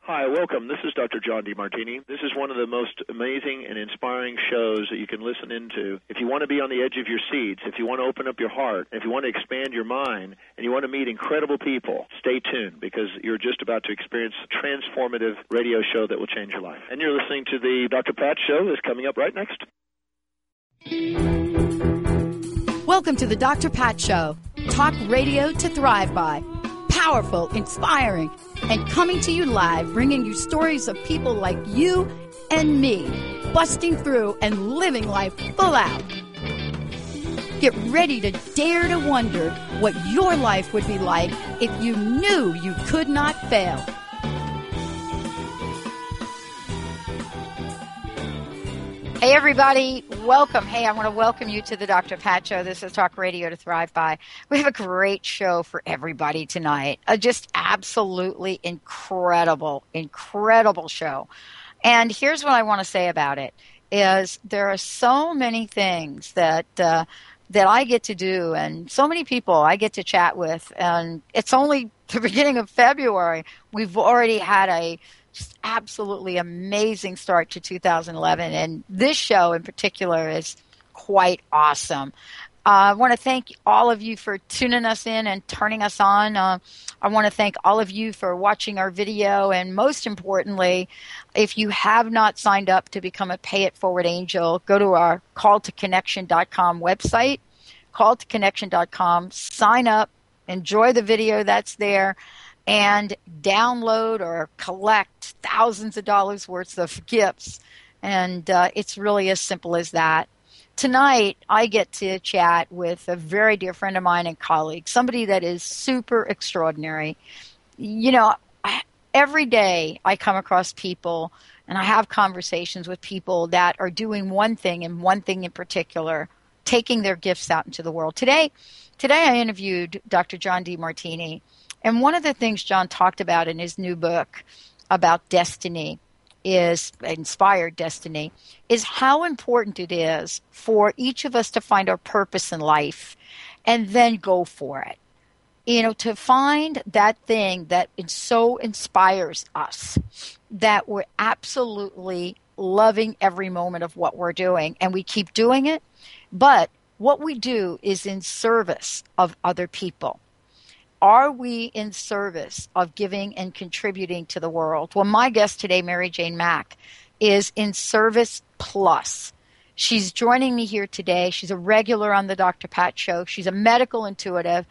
Hi, welcome. This is Dr. John Demartini. This is one of the most amazing and inspiring shows that you can listen into. If you want to be on the edge of your seats, if you want to open up your heart, if you want to expand your mind, and you want to meet incredible people, stay tuned because you're just about to experience a transformative radio show that will change your life. And you're listening to the Dr. Pat Show that's coming up right next. Welcome to the Dr. Pat Show. Talk radio to thrive by. Powerful, inspiring, and coming to you live, bringing you stories of people like you and me, busting through and living life full out. Get ready to dare to wonder what your life would be like if you knew you could not fail. Hey, everybody. Welcome. Hey, I want to welcome you to the Dr. Pat Show. This is Talk Radio to Thrive By. We have a great show for everybody tonight. Just absolutely incredible show. And here's what I want to say about it is there are so many things that I get to do and so many people I get to chat with. And it's only the beginning of February. We've already had a just absolutely amazing start to 2011, and this show in particular is quite awesome. I want to thank all of you for tuning us in and turning us on. I want to thank all of you for watching our video, and most importantly, if you have not signed up to become a Pay It Forward Angel, go to our calltoconnection.com website, calltoconnection.com, sign up, enjoy the video that's there, and download or collect thousands of dollars worth of gifts. And it's really as simple as that. Tonight, I get to chat with a very dear friend of mine and colleague, somebody that is super extraordinary. You know, every day I come across people and I have conversations with people that are doing one thing and one thing in particular, taking their gifts out into the world. Today I interviewed Dr. John Demartini. And one of the things John talked about in his new book about destiny is Inspired Destiny, is how important it is for each of us to find our purpose in life and then go for it. You know, to find that thing that so inspires us that we're absolutely loving every moment of what we're doing and we keep doing it. But what we do is in service of other people. Are we in service of giving and contributing to the world? Well, my guest today, Mary Jane Mack, is in service plus. She's joining me here today. She's a regular on the Dr. Pat Show. She's a medical intuitive.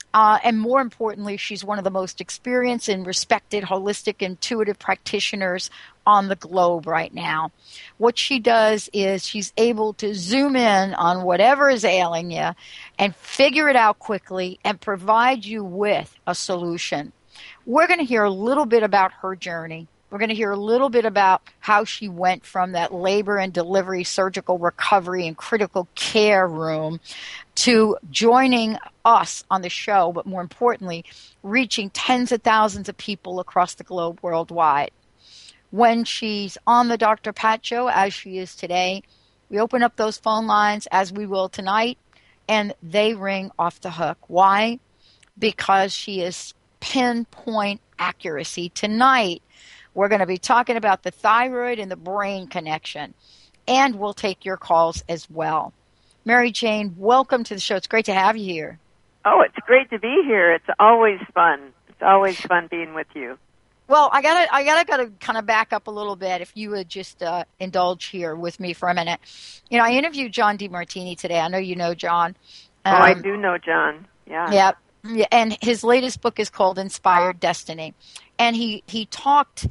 And more importantly, she's one of the most experienced and respected holistic intuitive practitioners on the globe right now. What she does is she's able to zoom in on whatever is ailing you and figure it out quickly and provide you with a solution. We're going to hear a little bit about her journey. We're going to hear a little bit about how she went from that labor and delivery, surgical recovery, and critical care room to joining us on the show, but more importantly, reaching tens of thousands of people across the globe worldwide. When she's on the Dr. Pat Show, as she is today, we open up those phone lines, as we will tonight, and they ring off the hook. Why? Because she is pinpoint accuracy. Tonight, we're going to be talking about the thyroid and the brain connection, and we'll take your calls as well. Mary Jane, welcome to the show. It's great to have you here. Oh, it's great to be here. It's always fun. It's always fun being with you. Well, I gotta kind of back up a little bit. If you would just indulge here with me for a minute. You know, I interviewed John Demartini today. I know you know John. I do know John. Yeah. Yeah. And his latest book is called Inspired Destiny. And he talked.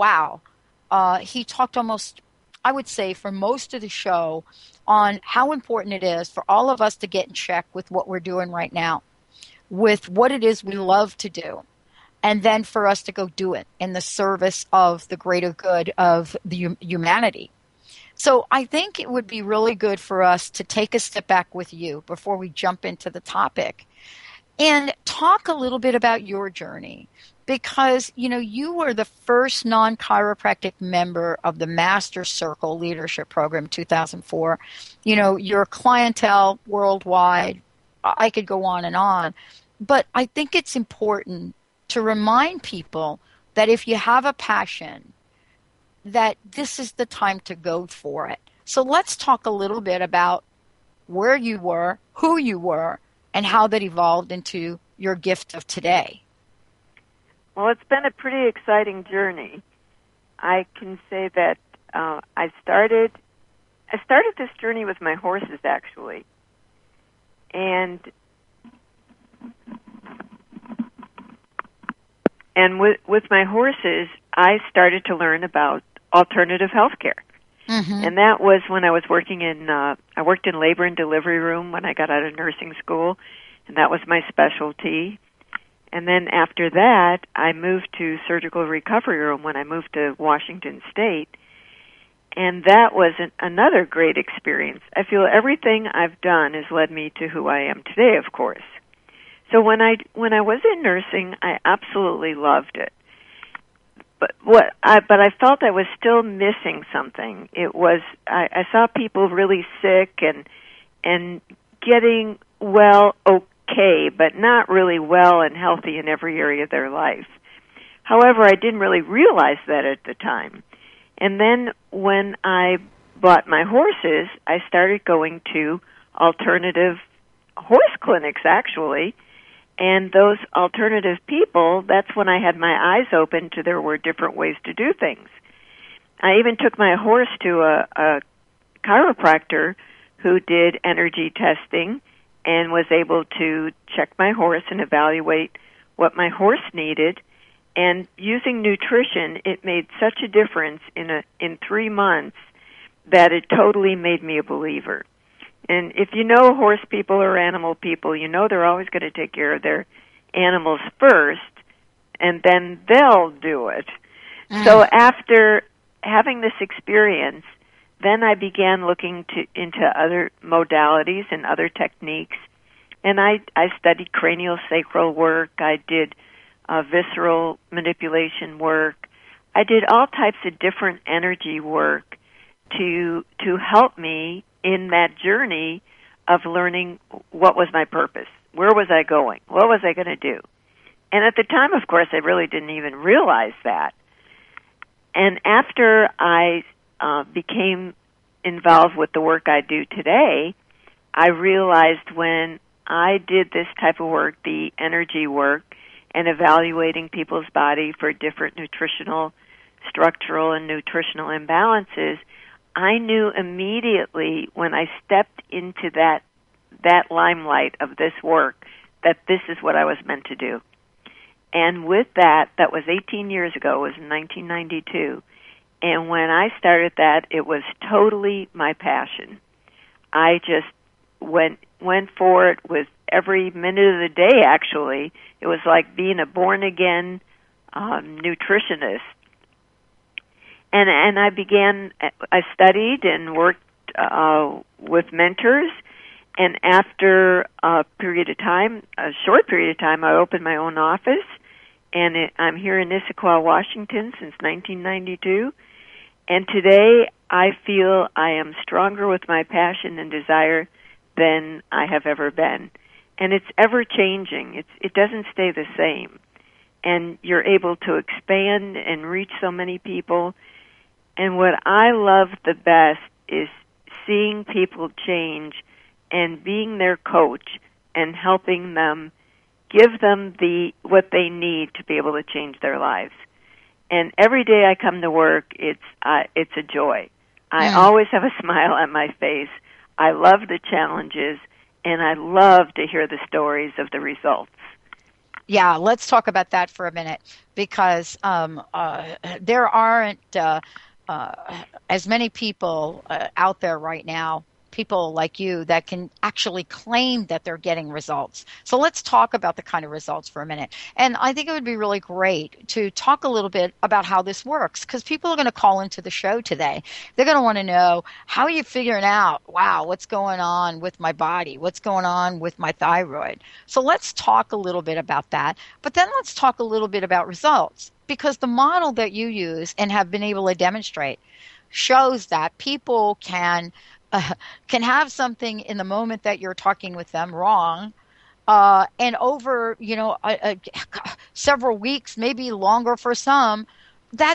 He talked almost, I would say, for most of the show on how important it is for all of us to get in check with what we're doing right now, with what it is we love to do, and then for us to go do it in the service of the greater good of the humanity. So I think it would be really good for us to take a step back with you before we jump into the topic and talk a little bit about your journey. Because, you know, you were the first non-chiropractic member of the Master Circle Leadership Program, 2004. You know, your clientele worldwide, I could go on and on. But I think it's important to remind people that if you have a passion, that this is the time to go for it. So let's talk a little bit about where you were, who you were, and how that evolved into your gift of today. Well, it's been a pretty exciting journey. I can say that I started this journey with my horses, actually. And with my horses, I started to learn about alternative healthcare. Mm-hmm. And that was when I was working I worked in labor and delivery room when I got out of nursing school, and that was my specialty. And then after that, I moved to surgical recovery room when I moved to Washington State. And that was another great experience. I feel everything I've done has led me to who I am today, of course. So when I was in nursing, I absolutely loved it. But I felt I was still missing something. It was I saw people really sick and getting well, okay, but not really well and healthy in every area of their life. However, I didn't really realize that at the time. And then when I bought my horses, I started going to alternative horse clinics, actually. And those alternative people, that's when I had my eyes open to there were different ways to do things. I even took my horse to a chiropractor who did energy testing and was able to check my horse and evaluate what my horse needed. And using nutrition, it made such a difference in 3 months that it totally made me a believer. And if you know horse people or animal people, you know they're always going to take care of their animals first, and then they'll do it. So after having this experience, then I began looking into other modalities and other techniques. And I studied craniosacral work. I did visceral manipulation work. I did all types of different energy work to help me in that journey of learning what was my purpose. Where was I going? What was I going to do? And at the time, of course, I really didn't even realize that. And after I became involved with the work I do today, I realized when I did this type of work, the energy work, and evaluating people's body for different nutritional, structural, and nutritional imbalances, I knew immediately when I stepped into that limelight of this work that this is what I was meant to do. And with that was 18 years ago. It was in 1992. And when I started that, it was totally my passion. I just went for it with every minute of the day, actually. It was like being a born-again nutritionist. And I studied and worked with mentors, and after a short period of time, I opened my own office, and I'm here in Issaquah, Washington since 1992, and today I feel I am stronger with my passion and desire than I have ever been. And it's ever-changing. It doesn't stay the same. And you're able to expand and reach so many people. And what I love the best is seeing people change and being their coach and helping them, give them what they need to be able to change their lives. And every day I come to work, it's a joy. I always have a smile on my face. I love the challenges, and I love to hear the stories of the results. Yeah, let's talk about that for a minute, because there aren't as many people out there right now, people like you, that can actually claim that they're getting results. So let's talk about the kind of results for a minute. And I think it would be really great to talk a little bit about how this works, because people are going to call into the show today. They're going to want to know, how are you figuring out, wow, what's going on with my body? What's going on with my thyroid? So let's talk a little bit about that. But then let's talk a little bit about results, because the model that you use and have been able to demonstrate shows that people can have something in the moment that you're talking with them wrong, and over, several weeks, maybe longer for some, that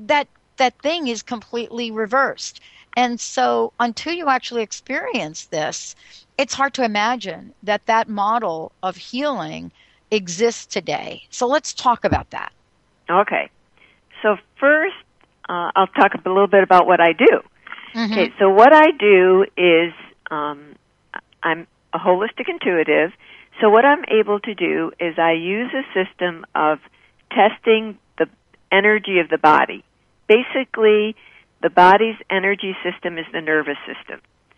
thing is completely reversed. And so until you actually experience this, it's hard to imagine that model of healing exists today. So let's talk about that. Okay. So first, I'll talk a little bit about what I do. Mm-hmm. Okay, so what I do is I'm a holistic intuitive. So what I'm able to do is I use a system of testing the energy of the body. Basically, the body's energy system is the nervous system.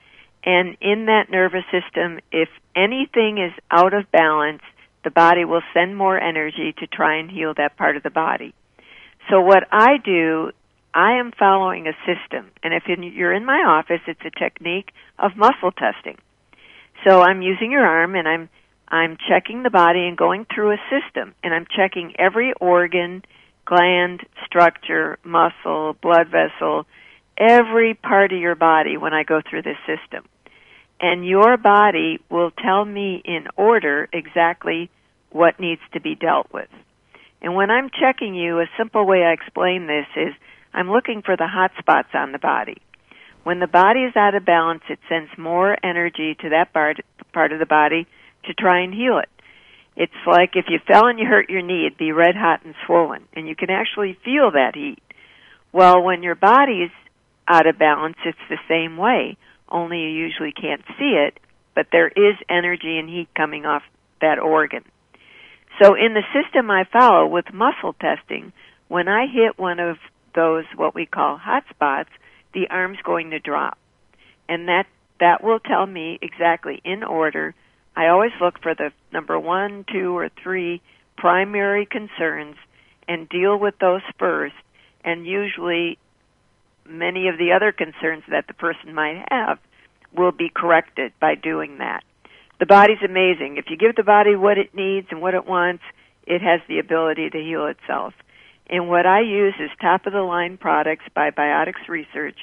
And in that nervous system, if anything is out of balance, the body will send more energy to try and heal that part of the body. So what I do, I am following a system. And if you're in my office, it's a technique of muscle testing. So I'm using your arm, and I'm checking the body and going through a system. And I'm checking every organ, gland, structure, muscle, blood vessel, every part of your body when I go through this system. And your body will tell me in order exactly what needs to be dealt with. And when I'm checking you, a simple way I explain this is I'm looking for the hot spots on the body. When the body is out of balance, it sends more energy to that part of the body to try and heal it. It's like if you fell and you hurt your knee, it'd be red hot and swollen, and you can actually feel that heat. Well, when your body's out of balance, it's the same way, only you usually can't see it, but there is energy and heat coming off that organ. So in the system I follow with muscle testing, when I hit one of those what we call hot spots, the arm's going to drop. And that will tell me exactly in order. I always look for the number 1, 2, or 3 primary concerns and deal with those first, and usually many of the other concerns that the person might have will be corrected by doing that. The body's amazing. If you give the body what it needs and what it wants, it has the ability to heal itself. And what I use is top-of-the-line products by Biotics Research,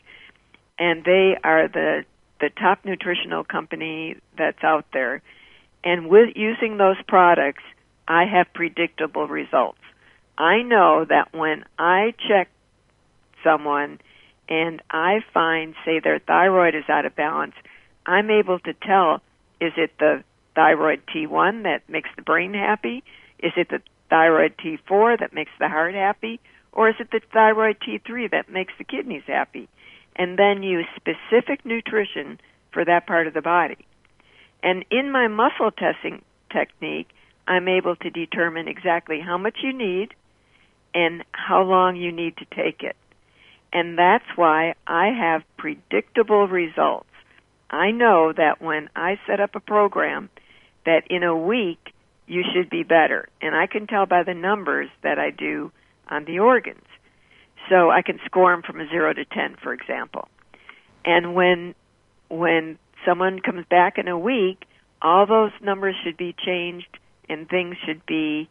and they are the top nutritional company that's out there. And with using those products, I have predictable results. I know that when I check someone and I find, say, their thyroid is out of balance, I'm able to tell, is it the thyroid T1 that makes the brain happy? Is it the thyroid T4 that makes the heart happy? Or is it the thyroid T3 that makes the kidneys happy? And then use specific nutrition for that part of the body. And in my muscle testing technique, I'm able to determine exactly how much you need and how long you need to take it. And that's why I have predictable results. I know that when I set up a program that in a week you should be better. And I can tell by the numbers that I do on the organs. So I can score them from a 0 to 10, for example. And when someone comes back in a week, all those numbers should be changed and things should be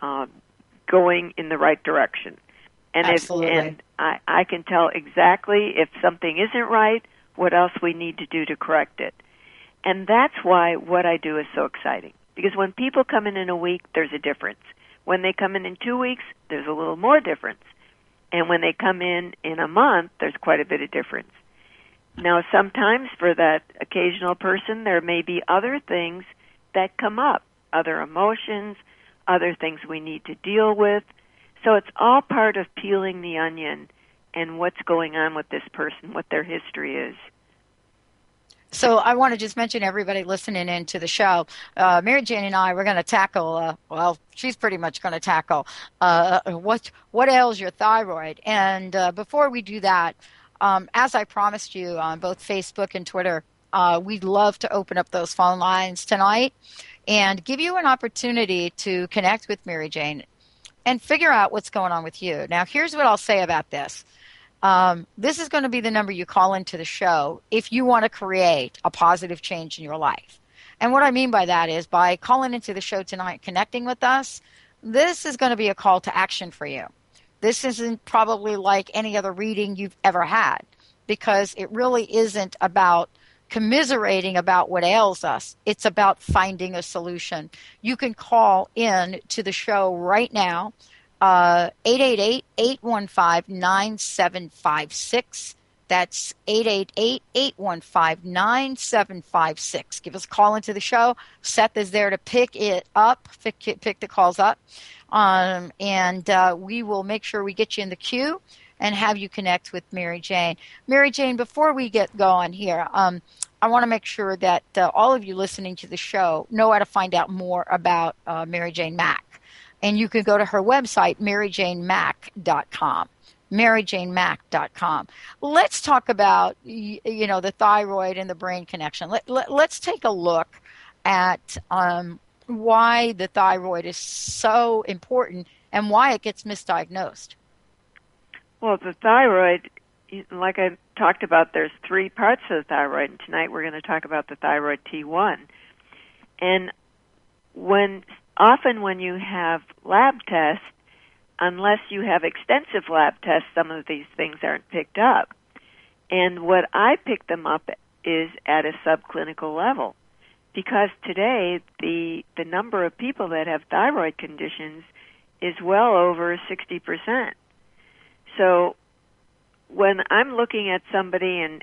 going in the right direction. And Absolutely. I can tell exactly if something isn't right, what else we need to do to correct it. And that's why what I do is so exciting. Because when people come in a week, there's a difference. When they come in 2 weeks, there's a little more difference. And when they come in a month, there's quite a bit of difference. Now, sometimes for that occasional person, there may be other things that come up, other emotions, other things we need to deal with. So it's all part of peeling the onion and what's going on with this person, what their history is. So I want to just mention everybody listening in to the show. Mary Jane and I, we're going to tackle, she's pretty much going to tackle what ails your thyroid. And before we do that, as I promised you on both Facebook and Twitter, we'd love to open up those phone lines tonight and give you an opportunity to connect with Mary Jane and figure out what's going on with you. Now, here's what I'll say about this. This is going to be the number you call into the show if you want to create a positive change in your life. And what I mean by that is by calling into the show tonight, connecting with us, this is going to be a call to action for you. This isn't probably like any other reading you've ever had because it really isn't about commiserating about what ails us. It's about finding a solution. You can call in to the show right now, 888-815-9756. That's 888-815-9756. Give us a call into the show. Seth is there to pick it up, pick the calls up, and we will make sure we get you in the queue and have you connect with Mary Jane. Mary Jane, before we get going here, I want to make sure that all of you listening to the show know how to find out more about Mary Jane Mack. And you can go to her website, maryjanemack.com. maryjanemack.com. Let's talk about, the thyroid and the brain connection. Let's take a look at why the thyroid is so important and why it gets misdiagnosed. Well, the thyroid, like I talked about, there's 3 parts of the thyroid, and tonight we're going to talk about the thyroid T1. And often when you have lab tests, unless you have extensive lab tests, some of these things aren't picked up. And what I pick them up is at a subclinical level, because today the number of people that have thyroid conditions is well over 60%. So when I'm looking at somebody and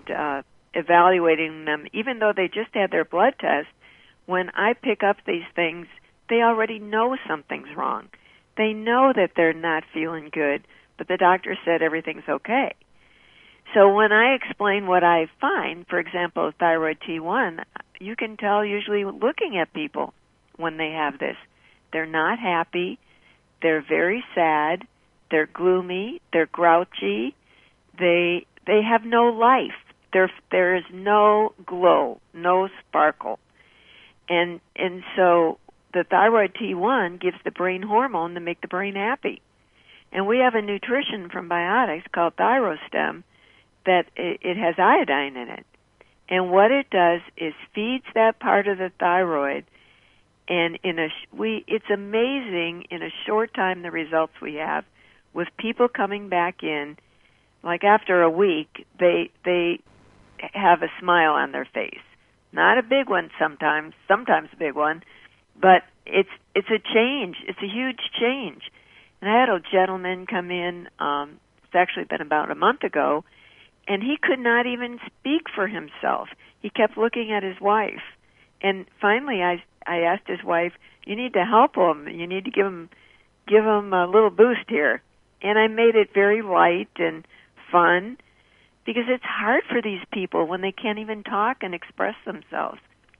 evaluating them, even though they just had their blood test, when I pick up these things, they already know something's wrong. They know that they're not feeling good, but the doctor said everything's okay. So when I explain what I find, for example, thyroid T1, you can tell usually looking at people when they have this. They're not happy. They're very sad. They're gloomy. They're grouchy. They have no life. There is no glow, no sparkle. And so the thyroid T1 gives the brain hormone to make the brain happy. And we have a nutrition from Biotics called Thyrostem that it has iodine in it. And what it does is feeds that part of the thyroid, and it's amazing in a short time the results we have with people coming back in. Like after a week, they have a smile on their face. Not a big one sometimes a big one, but it's a change. It's a huge change. And I had a gentleman come in, it's actually been about a month ago, and he could not even speak for himself. He kept looking at his wife. And finally I asked his wife, you need to help him. You need to give him a little boost here. And I made it very light and fun, because it's hard for these people when they can't even talk and express themselves.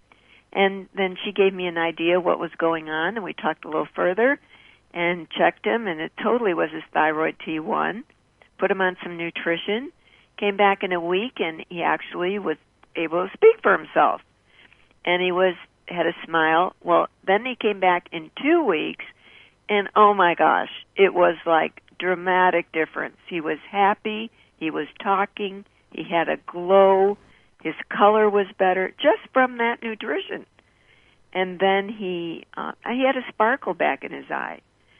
And then she gave me an idea what was going on, and we talked a little further and checked him, and it totally was his thyroid T1, put him on some nutrition, came back in a week, and he actually was able to speak for himself. And he had a smile. Well, then he came back in 2 weeks, and oh my gosh, it was like dramatic difference. He was happy. He was talking. He had a glow. His color was better just from that nutrition. And then he had a sparkle back in his eye.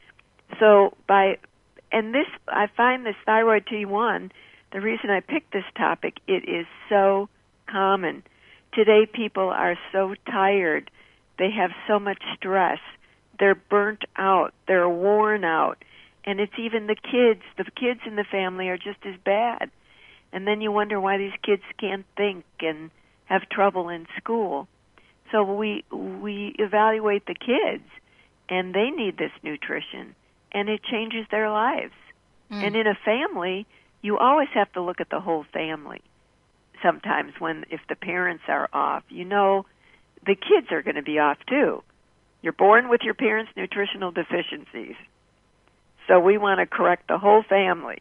So I find this thyroid T1, the reason I picked this topic, it is so common. Today people are so tired. They have so much stress. They're burnt out. They're worn out. And it's even the kids. The kids in the family are just as bad. And then you wonder why these kids can't think and have trouble in school. So we evaluate the kids, and they need this nutrition, and it changes their lives. And in a family, you always have to look at the whole family. Sometimes if the parents are off, the kids are going to be off too. You're born with your parents' nutritional deficiencies. So we want to correct the whole family.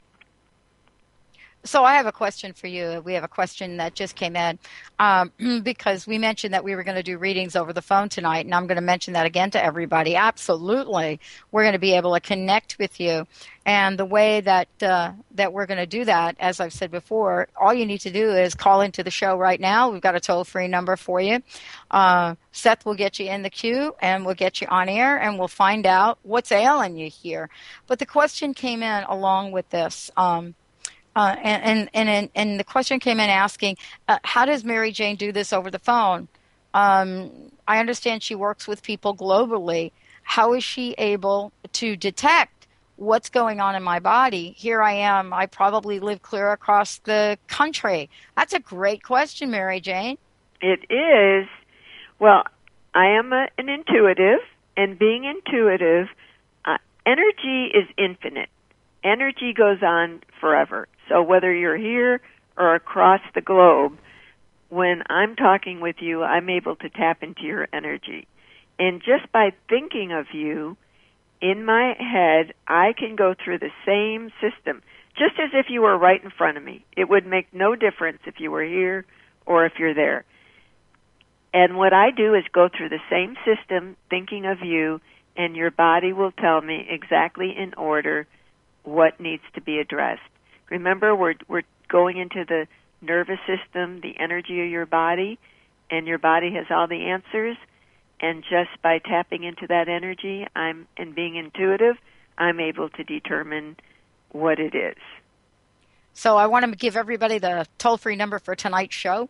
So I have a question for you. We have a question that just came in because we mentioned that we were going to do readings over the phone tonight, and I'm going to mention that again to everybody. Absolutely. We're going to be able to connect with you. And the way that we're going to do that, as I've said before, all you need to do is call into the show right now. We've got a toll-free number for you. Seth will get you in the queue, and we'll get you on air, and we'll find out what's ailing you here. But the question came in along with this. And the question came in asking, how does Mary Jane do this over the phone? I understand she works with people globally. How is she able to detect what's going on in my body? Here I am. I probably live clear across the country. That's a great question, Mary Jane. It is. Well, I am an intuitive, and being intuitive, energy is infinite. Energy goes on forever. So whether you're here or across the globe, when I'm talking with you, I'm able to tap into your energy. And just by thinking of you in my head, I can go through the same system, just as if you were right in front of me. It would make no difference if you were here or if you're there. And what I do is go through the same system, thinking of you, and your body will tell me exactly in order what needs to be addressed. Remember, we're going into the nervous system, the energy of your body, and your body has all the answers. And just by tapping into that energy, and being intuitive, I'm able to determine what it is. So I want to give everybody the toll-free number for tonight's show,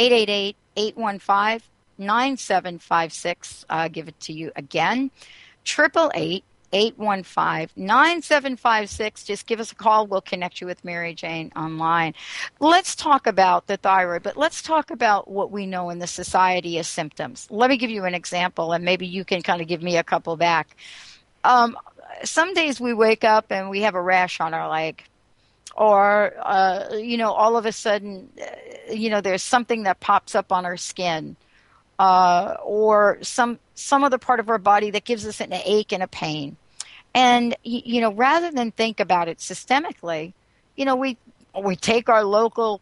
888-815-9756. I'll give it to you again, 888-815-9756. Just give us a call. We'll connect you with Mary Jane online. Let's talk about the thyroid, but let's talk about what we know in the society as symptoms. Let me give you an example, and maybe you can kind of give me a couple back. Some days we wake up and we have a rash on our leg. Or, all of a sudden, there's something that pops up on our skin. Or some other part of our body that gives us an ache and a pain. And, rather than think about it systemically, we take our local,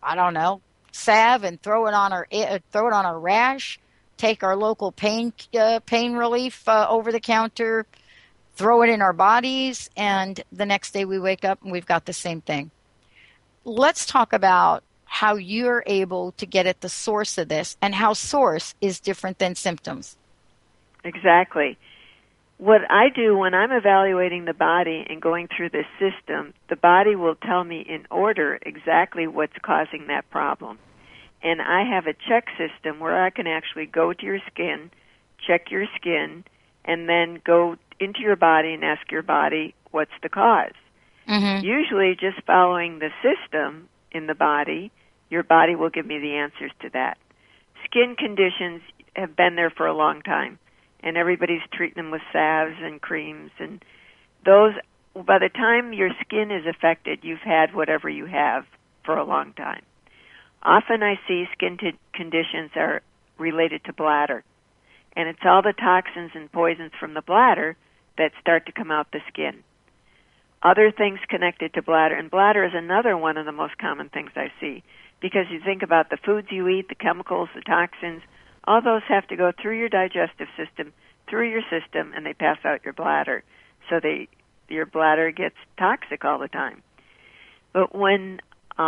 salve and throw it on our rash, take our local pain relief over the counter, throw it in our bodies, and the next day we wake up and we've got the same thing. Let's talk about how you're able to get at the source of this and how source is different than symptoms. Exactly. What I do when I'm evaluating the body and going through this system, the body will tell me in order exactly what's causing that problem. And I have a check system where I can actually go to your skin, check your skin, and then go into your body and ask your body what's the cause. Mm-hmm. Usually just following the system in the body, your body will give me the answers to that. Skin conditions have been there for a long time, and everybody's treating them with salves and creams, and those, by the time your skin is affected, you've had whatever you have for a long time. Often I see skin conditions are related to bladder, and it's all the toxins and poisons from the bladder that start to come out the skin. Other things connected to bladder, and bladder is another one of the most common things I see, because you think about the foods you eat, the chemicals, the toxins, all those have to go through your digestive system, through your system, and they pass out your bladder. So your bladder gets toxic all the time. But when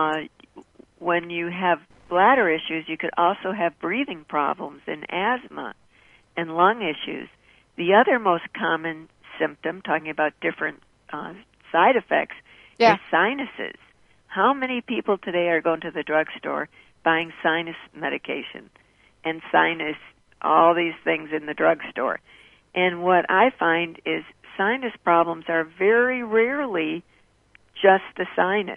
you have bladder issues, you could also have breathing problems and asthma and lung issues. The other most common symptom, talking about different side effects, is sinuses. How many people today are going to the drugstore buying sinus medication and sinus, all these things in the drugstore? And what I find is sinus problems are very rarely just the sinus.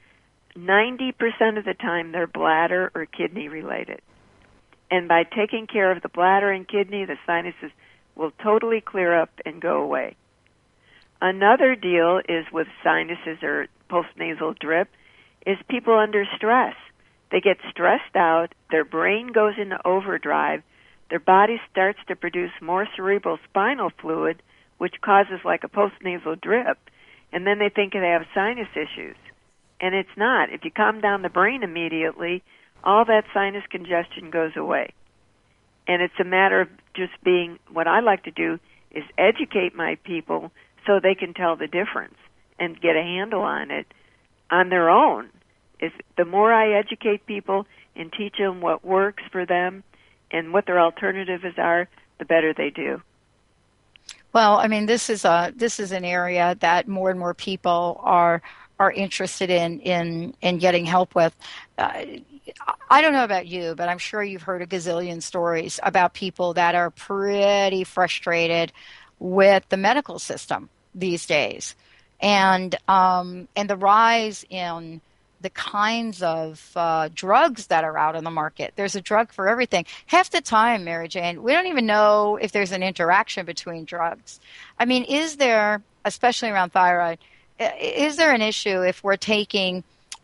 90% of the time they're bladder or kidney related. And by taking care of the bladder and kidney, the sinuses will totally clear up and go away. Another deal is with sinuses or postnasal drip is people under stress. They get stressed out, their brain goes into overdrive, their body starts to produce more cerebral spinal fluid, which causes like a postnasal drip, and then they think they have sinus issues. And it's not. If you calm down the brain immediately, all that sinus congestion goes away. And it's a matter of just being, what I like to do is educate my people so they can tell the difference and get a handle on it on their own. The more I educate people and teach them what works for them and what their alternatives are, the better they do. Well, I mean, this is an area that more and more people are are interested in getting help with. I don't know about you, but I'm sure you've heard a gazillion stories about people that are pretty frustrated with the medical system these days, and the rise in the kinds of drugs that are out on the market. There's a drug for everything. Half the time, Mary Jane, we don't even know if there's an interaction between drugs. I mean, is there, especially around thyroid, is there an issue if we're taking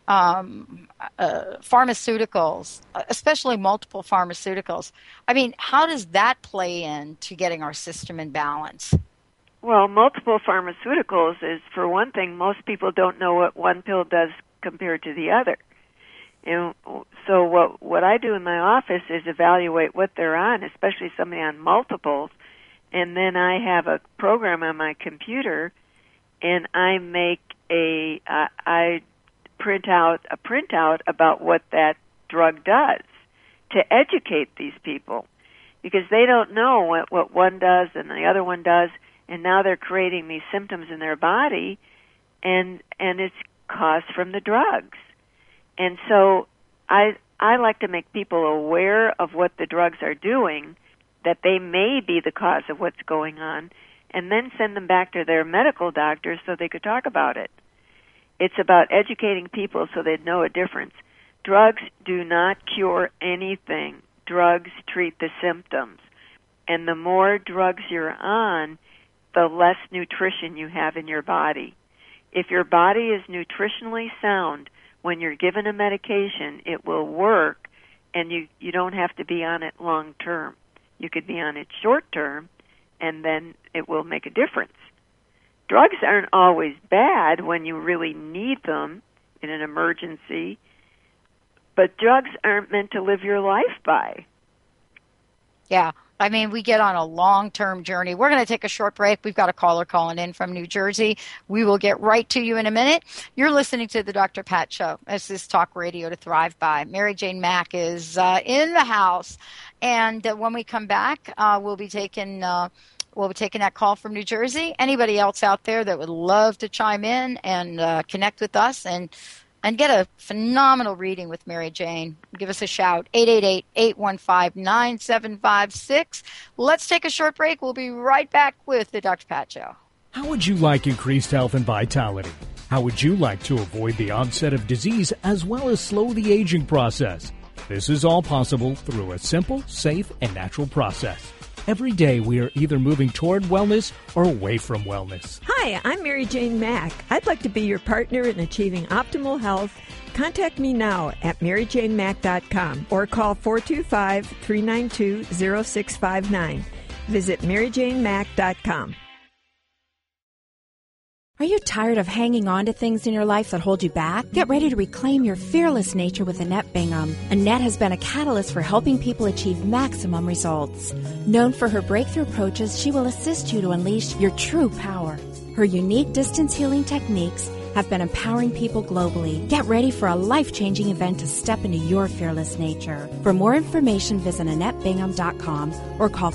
pharmaceuticals, especially multiple pharmaceuticals? I mean, how does that play into getting our system in balance? Well, multiple pharmaceuticals is, for one thing, most people don't know what one pill does compared to the other. And so what I do in my office is evaluate what they're on, especially somebody on multiples, and then I have a program on my computer, and I print out a printout about what that drug does to educate these people, because they don't know what one does and the other one does, and now they're creating these symptoms in their body, and it's caused from the drugs. And so I like to make people aware of what the drugs are doing, that they may be the cause of what's going on, and then send them back to their medical doctor so they could talk about it. It's about educating people so they'd know a difference. Drugs do not cure anything. Drugs treat the symptoms. And the more drugs you're on, the less nutrition you have in your body. If your body is nutritionally sound, when you're given a medication, it will work, and you don't have to be on it long term. You could be on it short term, and then it will make a difference. Drugs aren't always bad when you really need them in an emergency, but drugs aren't meant to live your life by. Yeah. I mean, we get on a long-term journey. We're going to take a short break. We've got a caller calling in from New Jersey. We will get right to you in a minute. You're listening to the Dr. Pat Show. This is Talk Radio to Thrive By. Mary Jane Mack is in the house. And when we come back, we'll be taking that call from New Jersey. Anybody else out there that would love to chime in and connect with us and get a phenomenal reading with Mary Jane, give us a shout, 888-815-9756. Let's take a short break. We'll be right back with the Dr. Pat Show. How would you like increased health and vitality? How would you like to avoid the onset of disease as well as slow the aging process? This is all possible through a simple, safe, and natural process. Every day we are either moving toward wellness or away from wellness. Hi, I'm Mary Jane Mack. I'd like to be your partner in achieving optimal health. Contact me now at maryjanemack.com or call 425-392-0659. Visit maryjanemack.com. Are you tired of hanging on to things in your life that hold you back? Get ready to reclaim your fearless nature with Annette Bingham. Annette has been a catalyst for helping people achieve maximum results. Known for her breakthrough approaches, she will assist you to unleash your true power. Her unique distance healing techniques have been empowering people globally. Get ready for a life-changing event to step into your fearless nature. For more information, visit AnnetteBingham.com or call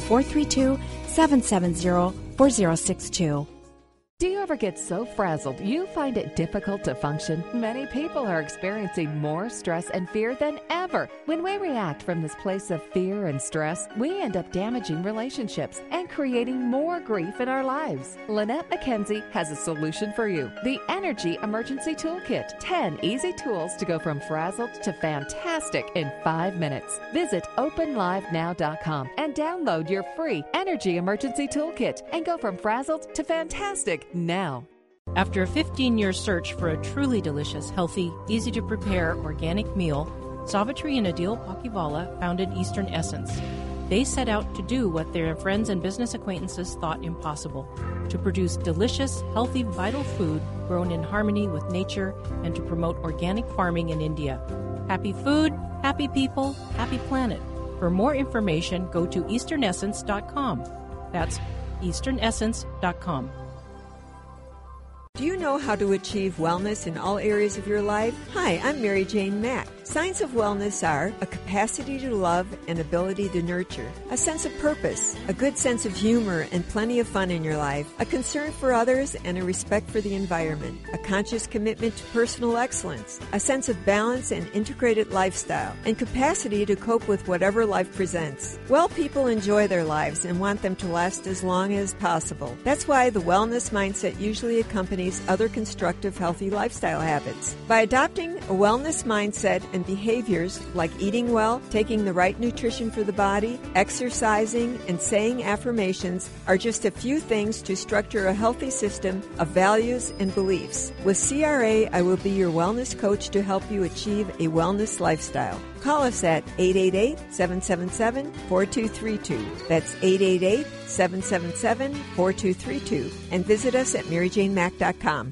432-770-4062. Do you ever get so frazzled you find it difficult to function? Many people are experiencing more stress and fear than ever. When we react from this place of fear and stress, we end up damaging relationships and creating more grief in our lives. Lynette McKenzie has a solution for you. The Energy Emergency Toolkit. 10 easy tools to go from frazzled to fantastic in 5 minutes. Visit openlivenow.com and download your free Energy Emergency Toolkit and go from frazzled to fantastic now. After a 15-year search for a truly delicious, healthy, easy-to-prepare organic meal, Savitri and Adil Pakivala founded Eastern Essence. They set out to do what their friends and business acquaintances thought impossible, to produce delicious, healthy, vital food grown in harmony with nature and to promote organic farming in India. Happy food, happy people, happy planet. For more information, go to easternessence.com. That's easternessence.com. Do you know how to achieve wellness in all areas of your life? Hi, I'm Mary Jane Mack. Signs of wellness are a capacity to love and ability to nurture, a sense of purpose, a good sense of humor and plenty of fun in your life, a concern for others and a respect for the environment, a conscious commitment to personal excellence, a sense of balance and integrated lifestyle, and capacity to cope with whatever life presents. Well people enjoy their lives and want them to last as long as possible. That's why the wellness mindset usually accompanies other constructive, healthy lifestyle habits. By adopting a wellness mindset and behaviors like eating well, taking the right nutrition for the body, exercising, and saying affirmations are just a few things to structure a healthy system of values and beliefs. With CRA, I will be your wellness coach to help you achieve a wellness lifestyle. Call us at 888-777-4232. That's 888-777-4232. And visit us at MaryJaneMack.com.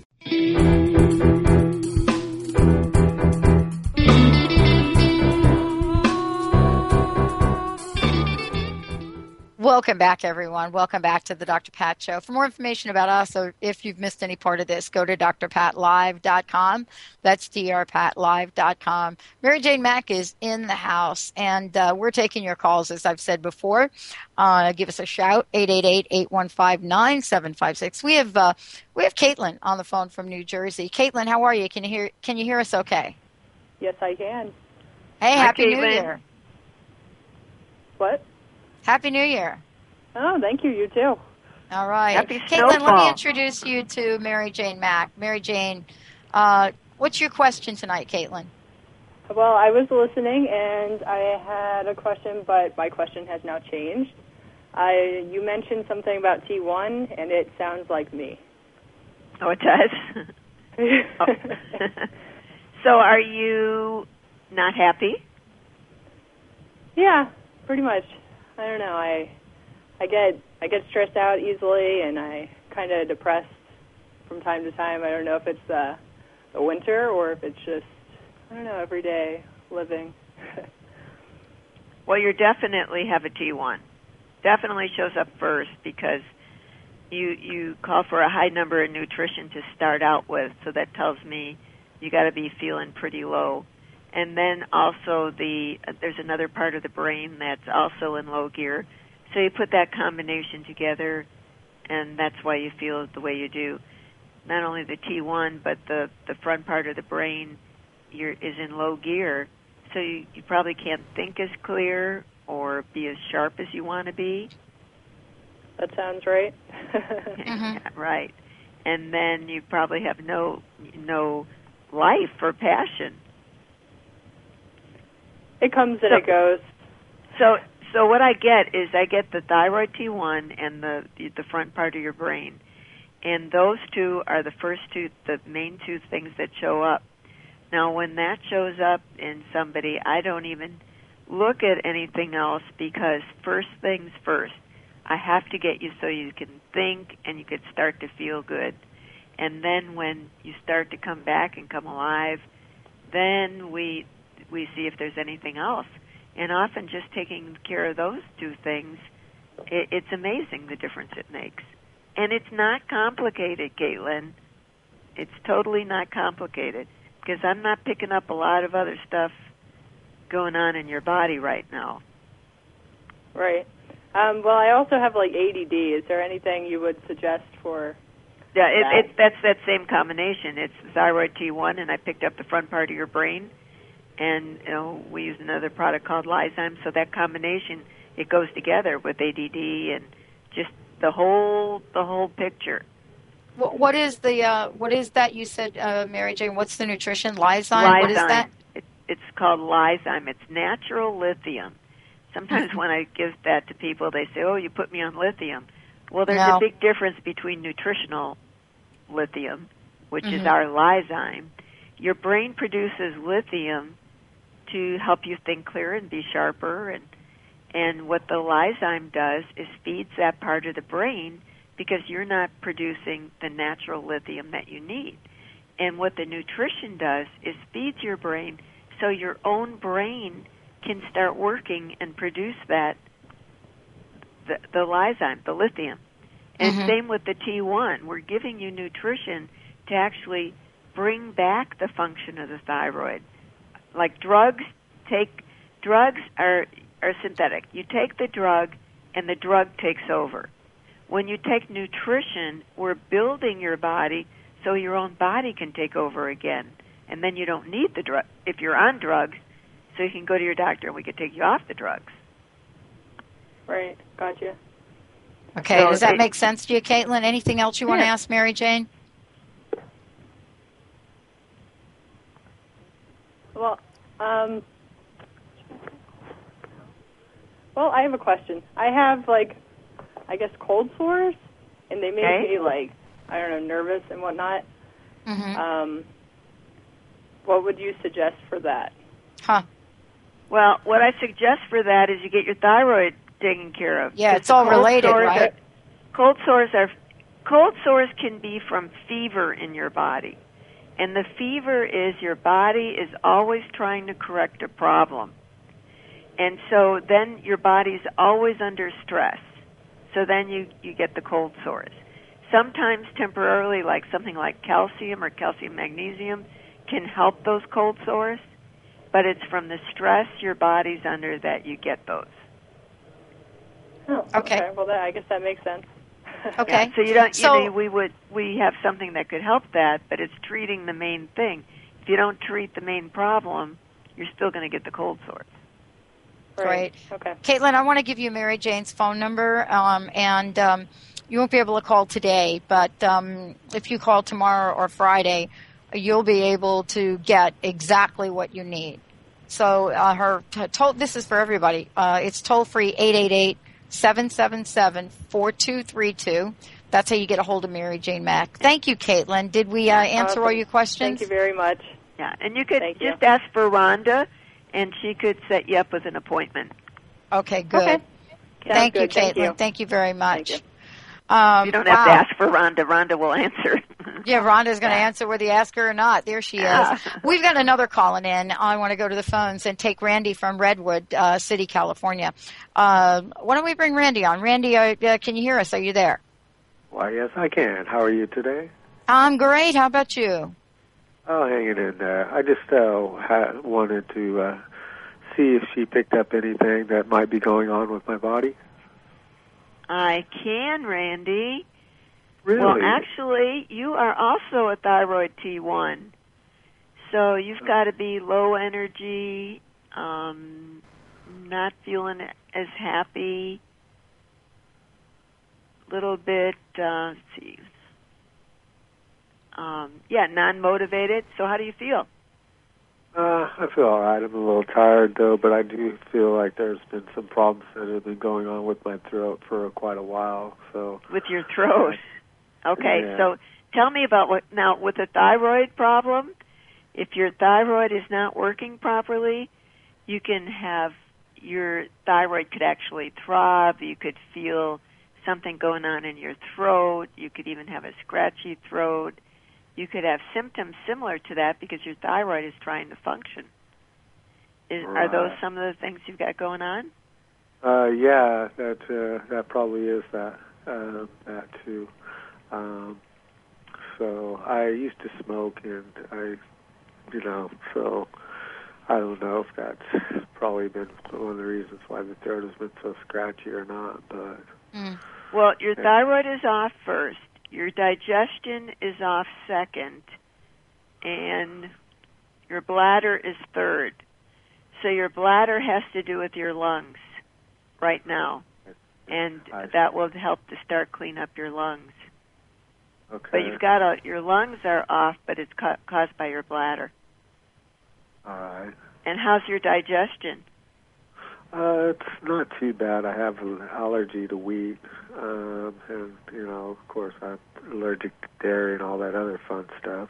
Welcome back, everyone. Welcome back to the Dr. Pat Show. For more information about us, or if you've missed any part of this, go to drpatlive.com. That's drpatlive.com. Mary Jane Mack is in the house, and we're taking your calls, as I've said before. Give us a shout, 888-815-9756. We have Caitlin on the phone from New Jersey. Caitlin, how are you? Can you hear us okay? Yes, I can. Hey, Happy New Caitlin. Year. What? Happy New Year. Oh, thank you. You too. All right. Happy Caitlin, let me snowfall. introduce you to Mary Jane Mack. Mary Jane, what's your question tonight, Caitlin? Well, I was listening, and I had a question, but my question has now changed. You mentioned something about T1, and it sounds like me. Oh, it does? Oh. So are you not happy? Yeah, pretty much. I don't know. I get stressed out easily, and I kind of depressed from time to time. I don't know if it's the winter or if it's just, I don't know, everyday living. Well, you definitely have a T1. Definitely shows up first because you call for a high number of nutrition to start out with, so that tells me you got to be feeling pretty low. And then also there's another part of the brain that's also in low gear. So you put that combination together, and that's why you feel the way you do. Not only the T1, but the front part of the brain is in low gear. So you probably can't think as clear or be as sharp as you want to be. That sounds right. Right. And then you probably have no life or passion. It comes and it goes. So what I get the thyroid T1 and the front part of your brain, and those two are the main two things that show up. Now, when that shows up in somebody, I don't even look at anything else because first things first. I have to get you so you can think and you can start to feel good. And then when you start to come back and come alive, then we see if there's anything else. And often just taking care of those two things, it's amazing the difference it makes. And it's not complicated, Caitlin. It's totally not complicated because I'm not picking up a lot of other stuff going on in your body right now. Right. Well, I also have like ADD. Is there anything you would suggest for that's that same combination. It's thyroid T1, and I picked up the front part of your brain. And we use another product called Lyzyme, so that combination, it goes together with ADD and just the whole picture. What is that you said, Mary Jane? What's the nutrition? Lyzyme? What is that? It's called Lyzyme. It's natural lithium. Sometimes when I give that to people, they say, "Oh, you put me on lithium." Well, there's a big difference between nutritional lithium, which is our Lyzyme. Your brain produces lithium to help you think clearer and be sharper, and what the Lyzyme does is feeds that part of the brain because you're not producing the natural lithium that you need. And what the nutrition does is feeds your brain so your own brain can start working and produce the Lyzyme, the lithium. And same with the T1. We're giving you nutrition to actually bring back the function of the thyroid. like drugs are synthetic. You take the drug, and the drug takes over. When you take nutrition, we're building your body so your own body can take over again. And then you don't need the drug if you're on drugs, so you can go to your doctor and we can take you off the drugs. Right, gotcha. Okay, so does that make sense to you, Caitlin? Anything else you want to ask Mary Jane? Well, I have a question. I have, cold sores, and they make me, nervous and whatnot. Mm-hmm. What would you suggest for that? Well, what I suggest for that is you get your thyroid taken care of. Yeah, it's all related, right? Cold sores can be from fever in your body. And the fever is your body is always trying to correct a problem. And so then your body's always under stress. So then you get the cold sores. Sometimes temporarily, like something like calcium or calcium magnesium can help those cold sores, but it's from the stress your body's under that you get those. Oh, okay. Well, I guess that makes sense. Okay. Yeah, so we have something that could help that, but it's treating the main thing. If you don't treat the main problem, you're still going to get the cold sores. Right. Okay. Caitlin, I want to give you Mary Jane's phone number, and you won't be able to call today, but if you call tomorrow or Friday, you'll be able to get exactly what you need. So this is for everybody. It's toll-free 888-777-4232. That's how you get a hold of Mary Jane Mack. Thank you, Caitlin. Did we answer all your questions? Thank you very much. Yeah, and you could ask for Rhonda, and she could set you up with an appointment. Okay, good. Okay. Thank you, Caitlin. Thank you very much. You don't have to ask for Rhonda. Rhonda will answer. Yeah, Rhonda's going to answer whether you ask her or not. There she is. We've got another calling in. I want to go to the phones and take Randy from Redwood City, California. Why don't we bring Randy on? Randy, can you hear us? Are you there? Why, yes, I can. How are you today? I'm great. How about you? Oh, hanging in there. I just wanted to see if she picked up anything that might be going on with my body. I can, Randy. Really? Well, actually, you are also a thyroid T1. So you've got to be low energy, not feeling as happy, little bit, let's see, non-motivated. So how do you feel? I feel all right. I'm a little tired, though, but I do feel like there's been some problems that have been going on with my throat for quite a while. So with your throat? Okay, yeah. So tell me about now, with a thyroid problem, if your thyroid is not working properly, you can have your thyroid could actually throb. You could feel something going on in your throat. You could even have a scratchy throat. You could have symptoms similar to that because your thyroid is trying to function. Are those some of the things you've got going on? Yeah, that probably is that too. So I used to smoke, and so I don't know if that's probably been one of the reasons why the throat has been so scratchy or not. But well, your thyroid is off first. Your digestion is off second, and your bladder is third. So your bladder has to do with your lungs right now, and that will help to start clean up your lungs. Okay. But you've got your lungs are off, but it's caused by your bladder. All right. And how's your digestion? It's not too bad. I have an allergy to wheat, and of course, I'm allergic to dairy and all that other fun stuff.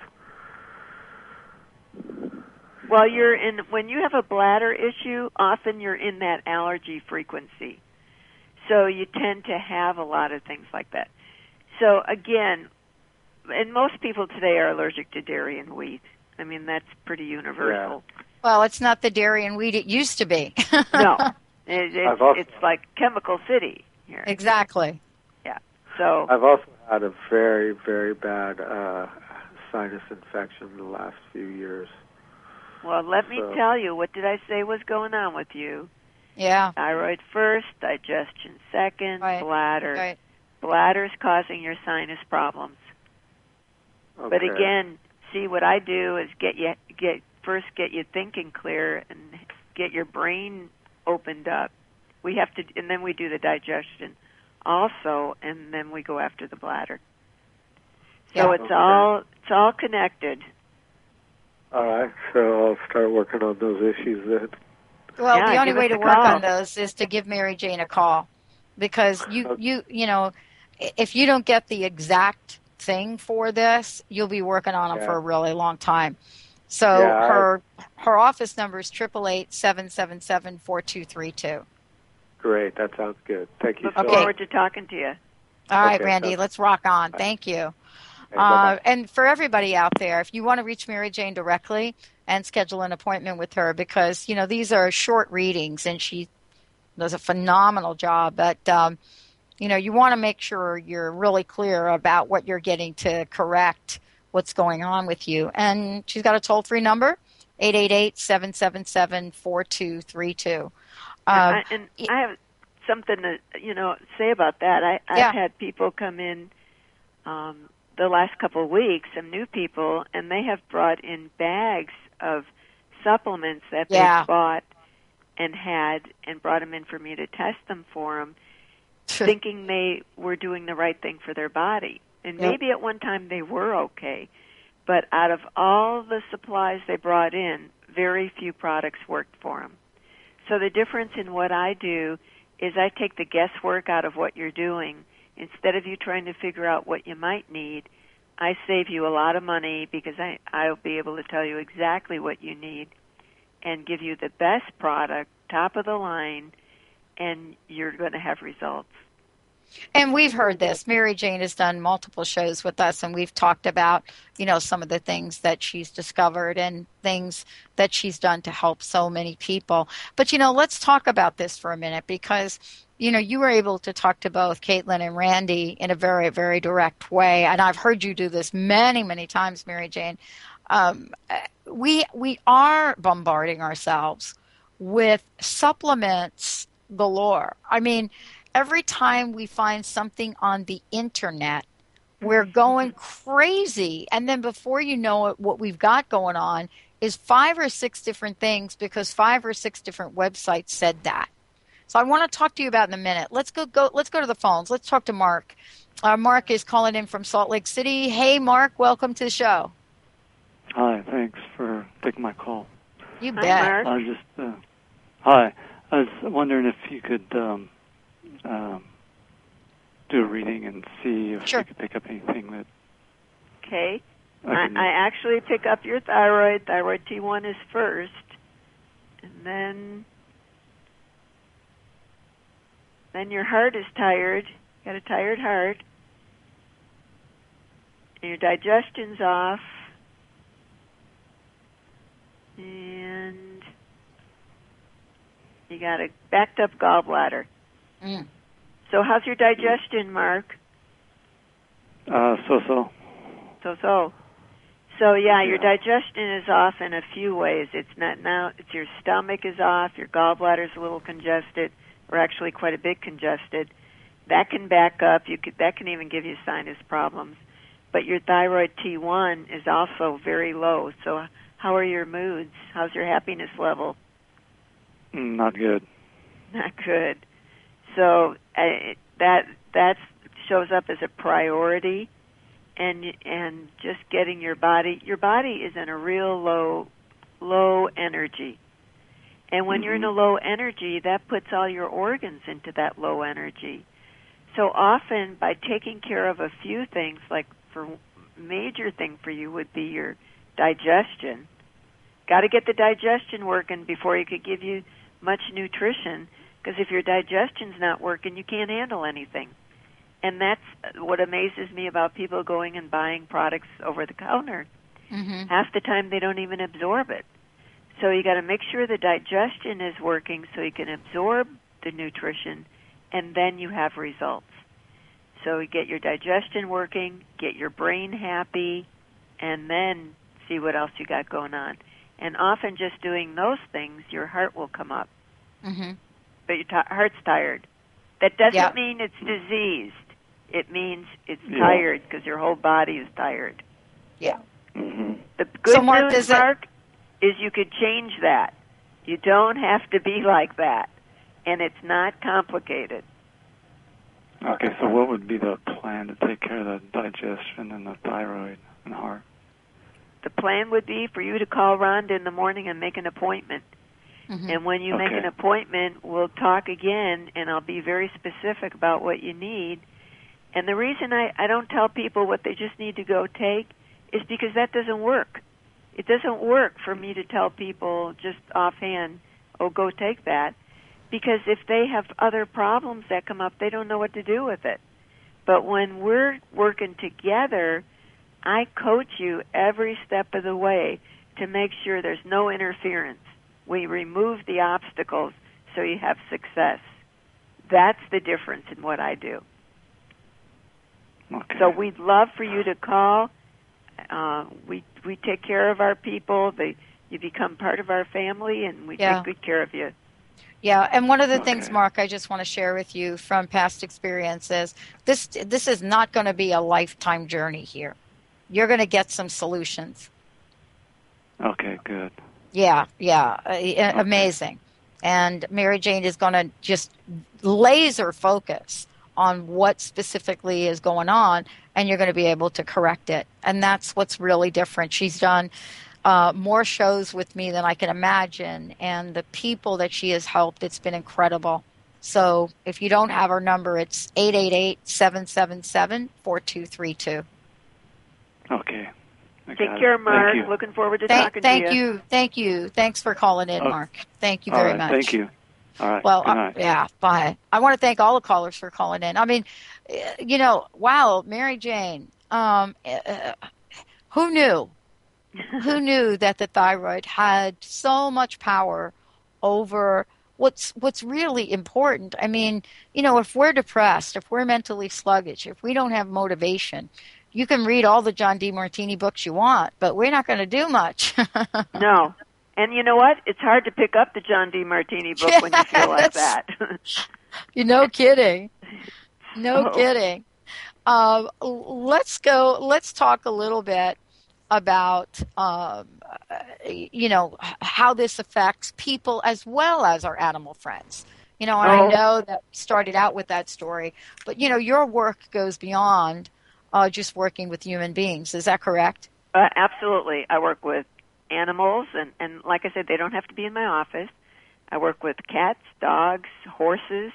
Well, when you have a bladder issue, often you're in that allergy frequency. So you tend to have a lot of things like that. So again, and most people today are allergic to dairy and wheat. I mean, that's pretty universal. Yeah. Well, it's not the dairy and wheat it used to be. No. It's like chemical city here. Exactly. Yeah. So I've also had a very, very bad sinus infection in the last few years. Well, let me tell you, what did I say was going on with you? Yeah. Thyroid first, digestion second, bladder. Right. Bladder's causing your sinus problems. Okay. But again, see, what I do is get you thinking clear and get your brain opened up. We have to, and then we do the digestion also, and then we go after the bladder. So it's all connected. All right, so I'll start working on those issues then. Well, the only way to work on those is to give Mary Jane a call, because you know, if you don't get the exact thing for this, you'll be working on them for a really long time. So her office number is 888-777-4232. Great, that sounds good. Thank you. Look forward to talking to you. All right, Randy, let's rock on. Thank you. And for everybody out there, if you want to reach Mary Jane directly and schedule an appointment with her, because, you know, these are short readings and she does a phenomenal job. But, you know, you want to make sure you're really clear about what you're getting to correct what's going on with you. And she's got a toll-free number, 888-777-4232. And I have something to, say about that. I've had people come in the last couple of weeks, some new people, and they have brought in bags of supplements that they bought and had and brought them in for me to test them for them, thinking they were doing the right thing for their body. And maybe at one time they were okay, but out of all the supplies they brought in, very few products worked for them. So the difference in what I do is I take the guesswork out of what you're doing. Instead of you trying to figure out what you might need, I save you a lot of money because I'll be able to tell you exactly what you need and give you the best product, top of the line, and you're going to have results. And we've heard this. Mary Jane has done multiple shows with us, and we've talked about, some of the things that she's discovered and things that she's done to help so many people. But, let's talk about this for a minute because, you were able to talk to both Caitlin and Randy in a very, very direct way. And I've heard you do this many, many times, Mary Jane. We are bombarding ourselves with supplements galore. I mean, every time we find something on the internet, we're going crazy. And then before you know it, what we've got going on is 5 or 6 different things because 5 or 6 different websites said that. So I want to talk to you about in a minute. Let's go to the phones. Let's talk to Mark. Mark is calling in from Salt Lake City. Hey, Mark, welcome to the show. Hi, thanks for taking my call. You bet. Hi, Mark. Hi. I was wondering if you could do a reading and see if you could pick up anything that... Okay. I actually pick up your thyroid. Thyroid T1 is first. And then your heart is tired. You got a tired heart. And your digestion's off. And you got a backed up gallbladder. Mm. So how's your digestion, Mark? So-so. So-so. So your digestion is off in a few ways. It's not now. It's your stomach is off. Your gallbladder's a little congested, or actually quite a bit congested. That can back up. That can even give you sinus problems. But your thyroid T1 is also very low. So how are your moods? How's your happiness level? Not good. Not good. So that shows up as a priority, and just getting your body is in a real low energy, and when you're in a low energy, that puts all your organs into that low energy. So often, by taking care of a few things, like for major thing for you would be your digestion. Got to get the digestion working before you could give you much nutrition. Because if your digestion's not working, you can't handle anything. And that's what amazes me about people going and buying products over the counter. Mm-hmm. Half the time they don't even absorb it. So you got to make sure the digestion is working so you can absorb the nutrition, and then you have results. So you get your digestion working, get your brain happy, and then see what else you got going on. And often just doing those things, your heart will come up. Mm-hmm. But your heart's tired. That doesn't mean it's diseased. It means it's tired because your whole body is tired. Yeah. Mm-hmm. The good news, Mark, is you could change that. You don't have to be like that. And it's not complicated. Okay, so what would be the plan to take care of the digestion and the thyroid and heart? The plan would be for you to call Rhonda in the morning and make an appointment. Mm-hmm. And when you make an appointment, we'll talk again, and I'll be very specific about what you need. And the reason I don't tell people what they just need to go take is because that doesn't work. It doesn't work for me to tell people just offhand, oh, go take that. Because if they have other problems that come up, they don't know what to do with it. But when we're working together, I coach you every step of the way to make sure there's no interference. We remove the obstacles so you have success. That's the difference in what I do. Okay. So we'd love for you to call. We take care of our people. You become part of our family, and we take good care of you. Yeah, and one of the things, Mark, I just want to share with you from past experiences, this is not going to be a lifetime journey here. You're going to get some solutions. Okay, good. Yeah, amazing. And Mary Jane is going to just laser focus on what specifically is going on, and you're going to be able to correct it. And that's what's really different. She's done more shows with me than I can imagine, and the people that she has helped, it's been incredible. So if you don't have her number, it's 888-777-4232. Okay. Take care, Mark. Looking forward to talking to you. Thank you. Thanks for calling in, Mark. Thank you very much. Thank you. All right. Well, good night. Bye. I want to thank all the callers for calling in. I mean, wow, Mary Jane, who knew? Who knew that the thyroid had so much power over what's really important? I mean, if we're depressed, if we're mentally sluggish, if we don't have motivation, you can read all the John DeMartini books you want, but we're not going to do much. No. And you know what? It's hard to pick up the John DeMartini book when you feel like that. No kidding. No kidding. Let's talk a little bit about, how this affects people as well as our animal friends. I know that we started out with that story, but, your work goes beyond just working with human beings. Is that correct? Absolutely. I work with animals, and like I said, they don't have to be in my office. I work with cats, dogs, horses,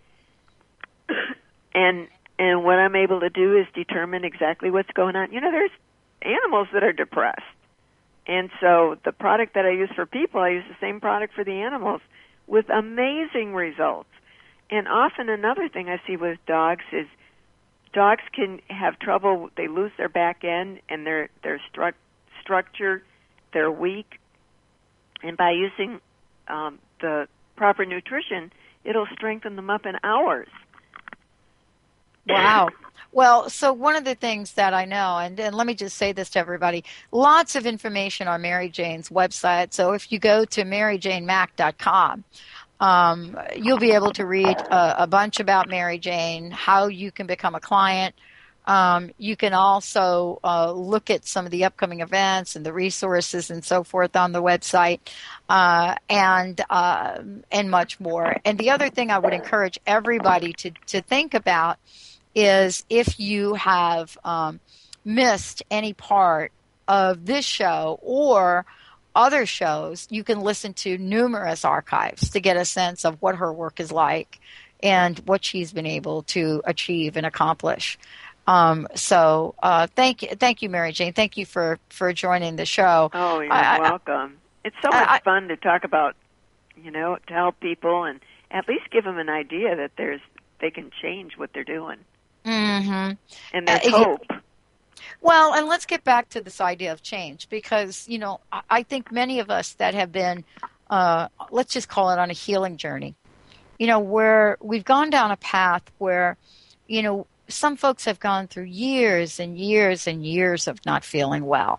and what I'm able to do is determine exactly what's going on. There's animals that are depressed, and so the product that I use for people, I use the same product for the animals with amazing results. And often another thing I see with dogs is dogs can have trouble. They lose their back end and their structure. They're weak, and by using the proper nutrition, it'll strengthen them up in hours. Wow. Well, so one of the things that I know, and let me just say this to everybody, lots of information on Mary Jane's website. So if you go to maryjanemack.com, you'll be able to read a bunch about Mary Jane, how you can become a client. You can also look at some of the upcoming events and the resources and so forth on the website, and much more. And the other thing I would encourage everybody to think about is if you have missed any part of this show or other shows, you can listen to numerous archives to get a sense of what her work is like and what she's been able to achieve and accomplish. So thank you, Mary Jane. Thank you for joining the show. Oh, you're welcome. It's so much fun to talk about, to help people and at least give them an idea that they can change what they're doing. Mm-hmm. And there's hope. Well, and let's get back to this idea of change because, I think many of us that have been, let's just call it on a healing journey, where we've gone down a path where, some folks have gone through years and years and years of not feeling well.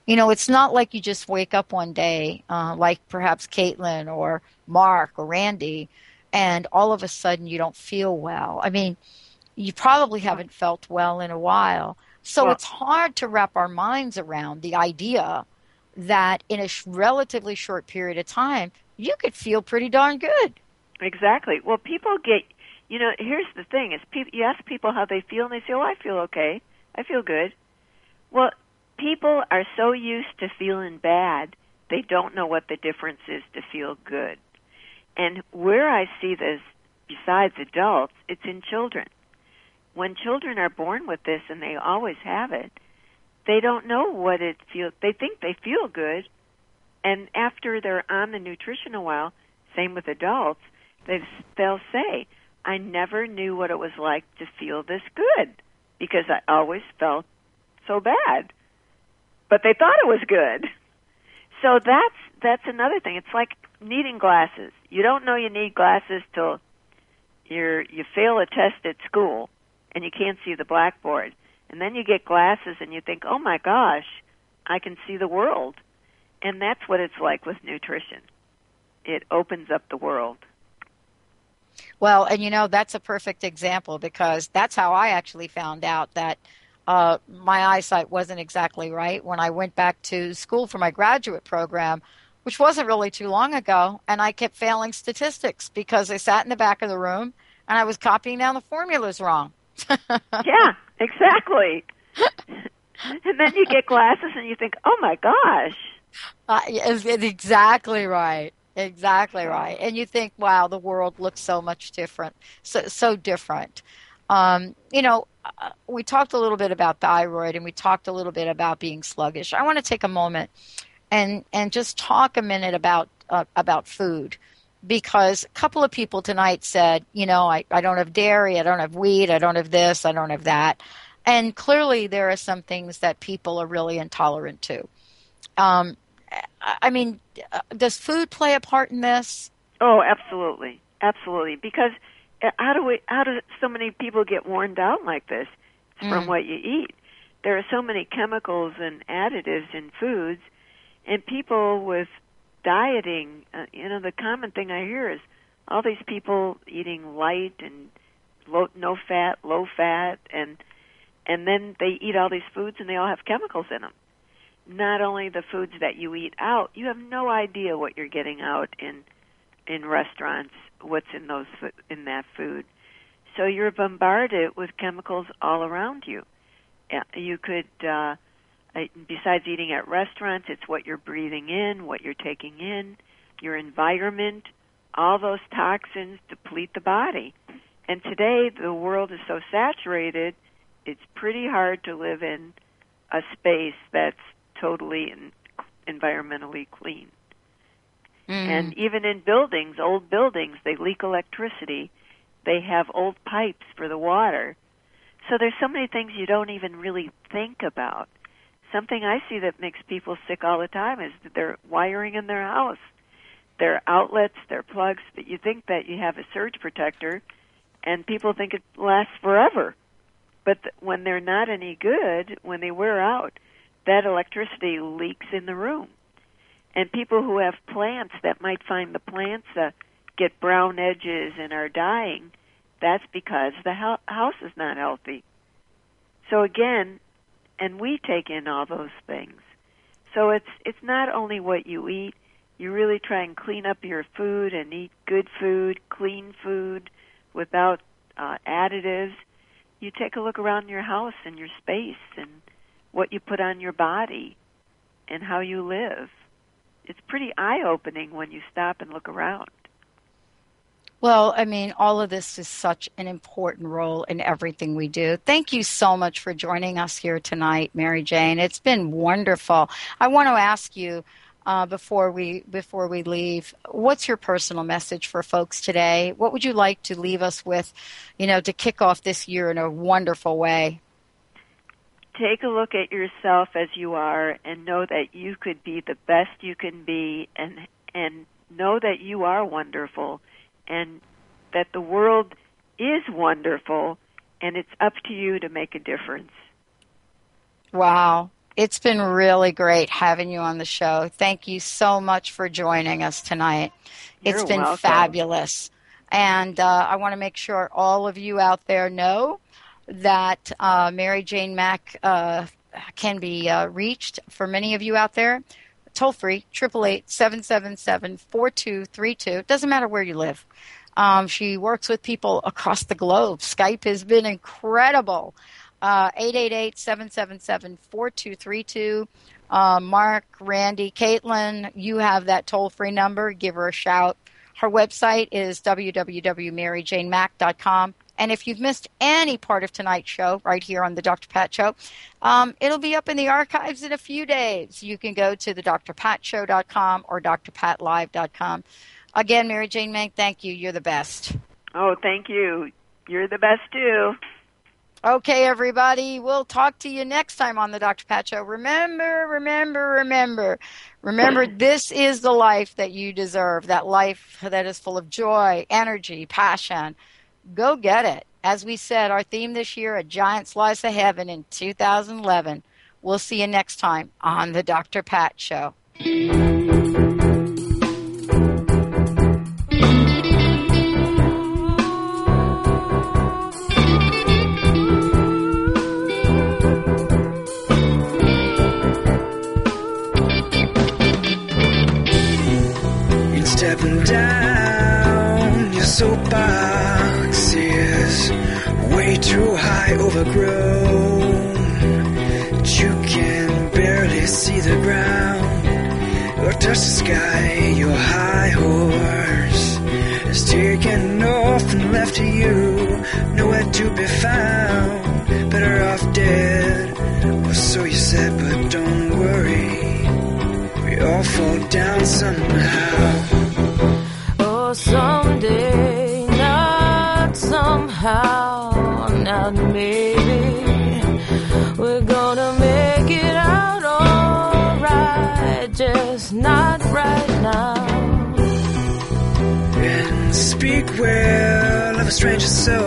It's not like you just wake up one day, like perhaps Caitlin or Mark or Randy, and all of a sudden you don't feel well. I mean, you probably haven't felt well in a while. So it's hard to wrap our minds around the idea that in a relatively short period of time, you could feel pretty darn good. Exactly. Well, people get, here's the thing, is you ask people how they feel, and they say, oh, I feel okay. I feel good. Well, people are so used to feeling bad, they don't know what the difference is to feel good. And where I see this, besides adults, it's in children. When children are born with this, and they always have it, they don't know what it feels. They think they feel good, and after they're on the nutrition a while, same with adults, they'll say, I never knew what it was like to feel this good because I always felt so bad. But they thought it was good. So that's another thing. It's like needing glasses. You don't know you need glasses till you fail a test at school and you can't see the blackboard. And then you get glasses and you think, oh my gosh, I can see the world. And that's what it's like with nutrition. It opens up the world. Well, and that's a perfect example because that's how I actually found out that my eyesight wasn't exactly right when I went back to school for my graduate program, which wasn't really too long ago, and I kept failing statistics because I sat in the back of the room and I was copying down the formulas wrong. Yeah, exactly. And then you get glasses and you think, oh my gosh. It's exactly right. Exactly right. And you think, wow, the world looks so much different, so different. We talked a little bit about thyroid and we talked a little bit about being sluggish. I want to take a moment and just talk a minute about food, because a couple of people tonight said, I don't have dairy, I don't have wheat, I don't have this, I don't have that. And clearly there are some things that people are really intolerant to. Does food play a part in this? Oh, absolutely. Absolutely. Because how do so many people get worn down like this? It's from what you eat. There are so many chemicals and additives in foods, and people with dieting, the common thing I hear is all these people eating light and no fat, low fat, and then they eat all these foods and they all have chemicals in them. Not only the foods that you eat out, you have no idea what you're getting out in restaurants, what's in that food. So you're bombarded with chemicals all around you. You could, besides eating at restaurants, it's what you're breathing in, what you're taking in, your environment. All those toxins deplete the body. And today the world is so saturated, it's pretty hard to live in a space that's totally environmentally clean. And even in buildings, old buildings, they leak electricity. They have old pipes for the water. So there's so many things you don't even really think about. Something I see that makes people sick all the time is their wiring in their house, their outlets, their plugs. But you think that you have a surge protector, and people think it lasts forever. But when they're not any good, when they wear out, that electricity leaks in the room. And people who have plants that might find the plants get brown edges and are dying, that's because the house is not healthy. So again, and we take in all those things. So it's not only what you eat, you really try and clean up your food and eat good food, clean food, without additives. You take a look around your house and your space and what you put on your body and how you live. It's pretty eye-opening when you stop and look around. Well, all of this is such an important role in everything we do. Thank you so much for joining us here tonight, Mary Jane. It's been wonderful. I want to ask you, before we leave, what's your personal message for folks today? What would you like to leave us with, to kick off this year in a wonderful way? Take a look at yourself as you are and know that you could be the best you can be, and know that you are wonderful and that the world is wonderful, and it's up to you to make a difference. Wow. It's been really great having you on the show. Thank you so much for joining us tonight. It's been fabulous. And I want to make sure all of you out there know that Mary Jane Mack can be reached, for many of you out there, toll-free, 888-777-4232. It doesn't matter where you live. She works with people across the globe. Skype has been incredible. 888-777-4232. Mark, Randy, Caitlin, you have that toll-free number. Give her a shout. Her website is www.maryjanemack.com. And if you've missed any part of tonight's show right here on the Dr. Pat Show, it'll be up in the archives in a few days. You can go to the drpatshow.com or drpatlive.com. Again, Mary Jane Mack, thank you. You're the best. Oh, thank you. You're the best, too. Okay, everybody. We'll talk to you next time on the Dr. Pat Show. Remember, this is the life that you deserve, that life that is full of joy, energy, passion. Go get it. As we said, our theme this year, A Giant Slice of Heaven in 2011. We'll see you next time on the Dr. Pat Show. You're stepping down your soapbox is way too high, overgrown. You can barely see the ground or touch the sky. Your high horse is taken off and left to you, nowhere to be found. Better off dead, or so you said, but don't worry, we all fall down somehow. Oh, someday, not somehow, not maybe, we're gonna make it out alright, just not right now. And speak well of a stranger so